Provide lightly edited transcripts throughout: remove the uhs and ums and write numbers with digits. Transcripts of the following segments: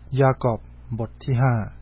ยากอบบทที่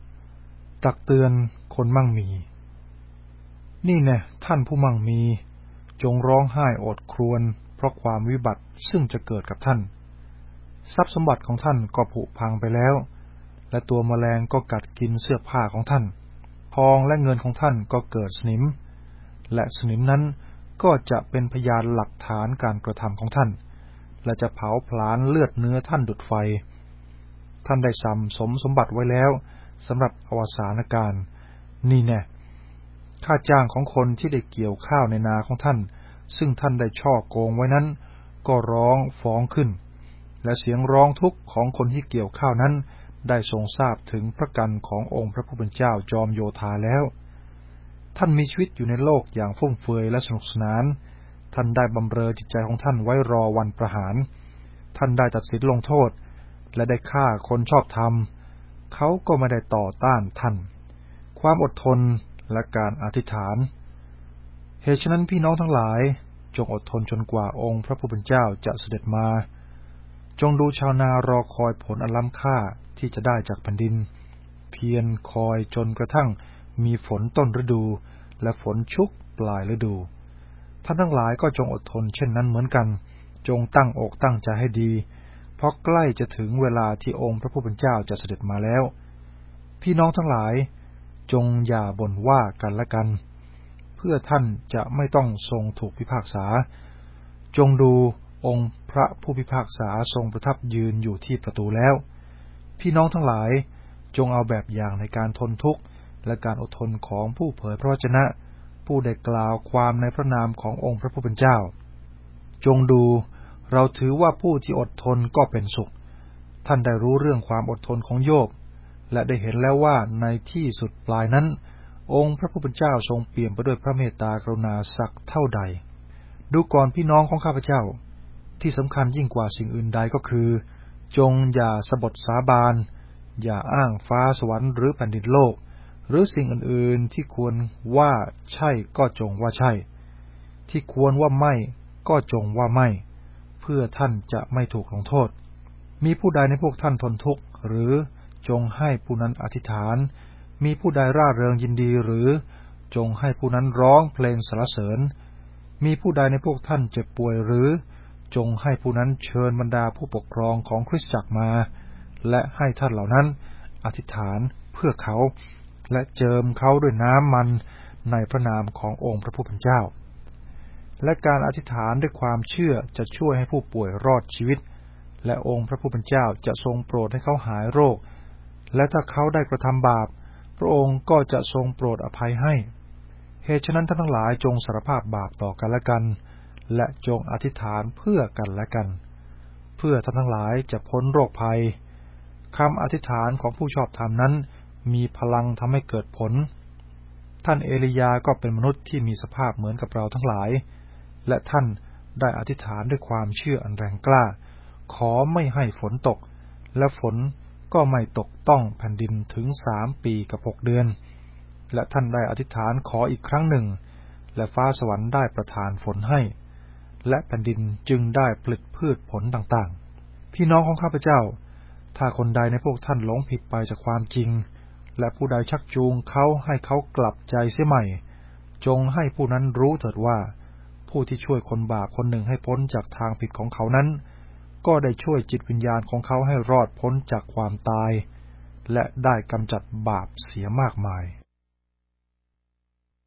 5ตักเตือนคนมั่งมีนี่แน่ท่านผู้มั่งมีจงร้องไห้โอดครวญเพราะความวิบัติซึ่งจะเกิดกับท่านทรัพย์สมบัติของท่านก็ผุพังไปแล้วและตัวแมลงก็กัดกินเสื้อผ้าของท่านทองและเงินของท่านก็เกิดสนิมและสนิมนั้นก็จะเป็นพยานหลักฐานการกระทำของท่านและจะเผาผลาญเลือดเนื้อท่านดุจไฟท่านได้สั่งสมบัติไว้แล้วสำหรับอวสานการนี่แน่ค่าจ้างของคนที่ได้เกี่ยวข้าวในนาของท่านซึ่งท่านได้ช่อโกงไว้นั้นก็ร้องฟ้องขึ้นและเสียงร้องทุกข์ของคนที่เกี่ยวข้าวนั้นได้ทรงทราบถึงพระกันขององค์พระผู้เป็นเจ้าจอมโยธาแล้วท่านมีชีวิตอยู่ในโลกอย่างฟุ่มเฟือยและสนุกสนานท่านได้บำเรอจิตใจของท่านไว้รอวันประหารท่านได้ตัดสินลงโทษและได้ฆ่าคนชอบธรรมเขาก็ไม่ได้ต่อต้านท่านความอดทนและการอธิษฐานเหตุฉะนั้นพี่น้องทั้งหลายจงอดทนจนกว่าองค์พระผู้เป็นเจ้าจะเสด็จมาจงดูชาวนารอคอยผลอันล้ำค่าที่จะได้จากแผ่นดินเพียรคอยจนกระทั่งมีฝนต้นฤดูและฝนชุกปลายฤดูท่านทั้งหลายก็จงอดทนเช่นนั้นเหมือนกันจงตั้งอกตั้งใจให้ดีเพราะใกล้จะถึงเวลาที่องค์พระผู้เป็นเจ้าจะเสด็จมาแล้วพี่น้องทั้งหลายจงอย่าบ่นว่ากันและกันเพื่อท่านจะไม่ต้องทรงถูกพิพากษาจงดูองค์พระผู้พิพากษาทรงประทับยืนอยู่ที่ประตูแล้วพี่น้องทั้งหลายจงเอาแบบอย่างในการทนทุกข์และการอดทนของผู้เผยพระวจนะผู้ได้กล่าวความในพระนามขององค์พระผู้เป็นเจ้าจงดูเราถือว่าผู้ที่อดทนก็เป็นสุขท่านได้รู้เรื่องความอดทนของโยบและได้เห็นแล้วว่าในที่สุดปลายนั้นองค์พระผู้เป็นเจ้าทรงเปี่ยมไปด้วยพระเมตตากรุณาสักเท่าใดดูก่อนพี่น้องของข้าพเจ้าที่สำคัญยิ่งกว่าสิ่งอื่นใดก็คือจงอย่าสบถสาบานอย่าอ้างฟ้าสวรรค์หรือแผ่นดินโลกหรือสิ่งอื่นๆที่ควรว่าใช่ก็จงว่าใช่ที่ควรว่าไม่ก็จงว่าไม่เพื่อท่านจะไม่ถูกลงโทษมีผู้ใดในพวกท่านทนทุกข์หรือจงให้ผู้นั้นอธิษฐานมีผู้ใดร่าเริงยินดีหรือจงให้ผู้นั้นร้องเพลงสรรเสริญมีผู้ใดในพวกท่านเจ็บป่วยหรือจงให้ผู้นั้นเชิญบรรดาผู้ปกครองของคริสตจักรมาและให้ท่านเหล่านั้นอธิษฐานเพื่อเขาและเจิมเขาด้วยน้ำมันในพระนามขององค์พระผู้เป็นเจ้าและการอธิษฐานด้วยความเชื่อจะช่วยให้ผู้ป่วยรอดชีวิตและองค์พระผู้เป็นเจ้าจะทรงโปรดให้เขาหายโรคและถ้าเขาได้กระทำบาปพระองค์ก็จะทรงโปรดอภัยให้เหตุฉะนั้นท่านทั้งหลายจงสารภาพบาปต่อกันและกันและจงอธิษฐานเพื่อกันและกันเพื่อท่านทั้งหลายจะพ้นโรคภัยคำอธิษฐานของผู้ชอบธรรมนั้นมีพลังทำให้เกิดผลท่านเอลียาก็เป็นมนุษย์ที่มีสภาพเหมือนกับเราทั้งหลายและท่านได้อธิษฐานด้วยความเชื่ออันแรงกล้าขอไม่ให้ฝนตกและฝนก็ไม่ตกต้องแผ่นดินถึง3 ปีกับ6 เดือนและท่านได้อธิษฐานขออีกครั้งหนึ่งและฟ้าสวรรค์ได้ประทานฝนให้และแผ่นดินจึงได้ผลิตพืชผลต่างๆพี่น้องของข้าพเจ้าถ้าคนใดในพวกท่านหลงผิดไปจากความจริงและผู้ใดชักจูงเขาให้เขากลับใจเสียใหม่จงให้ผู้นั้นรู้เถิดว่าผู้ที่ช่วยคนบาปคนหนึ่งให้พ้นจากทางผิดของเขานั้นก็ได้ช่วยจิตวิญญาณของเขาให้รอดพ้นจากความตายและได้กำจัดบาปเสียมากมาย